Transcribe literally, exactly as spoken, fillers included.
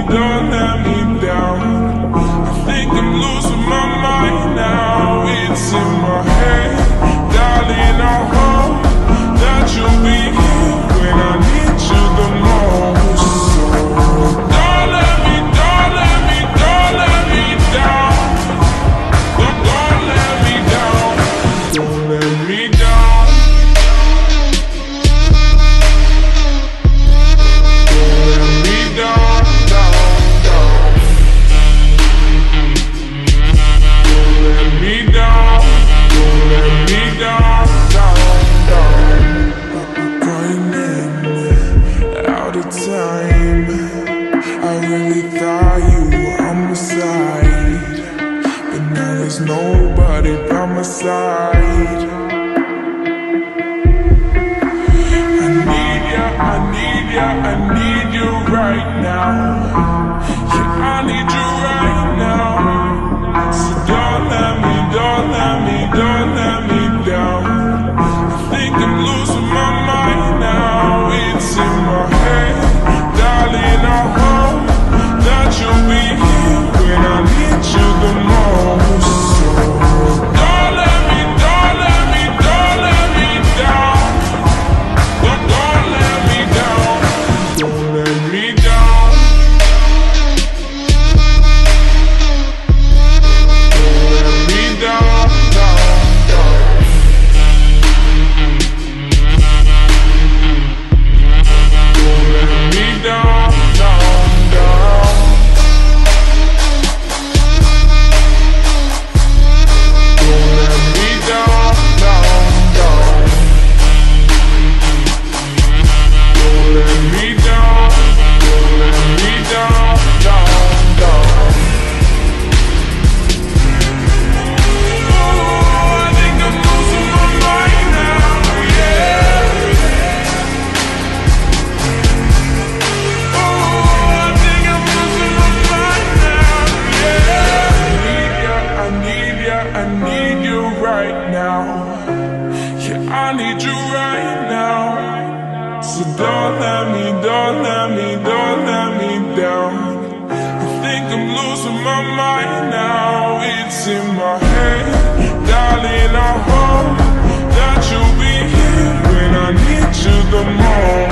don't let me down. I think I'm losing my mind now. It's in my head, darling, I hope that you'll be here when I need you the most. So don't let me, don't let me, don't let me down. Don't, don't let me down. Don't let me down. Nobody by my side. I need ya, I need ya, I need you right now. Yeah, I need you right now. So don't let me, don't let me, don't let me down. I think I'm losing my mind now. It's in my head, darling, I hope that you'll be here when I need you the most. I need you right now. So don't let me, don't let me, don't let me down. I think I'm losing my mind now. It's in my head, darling, I hope that you'll be here when I need you the most.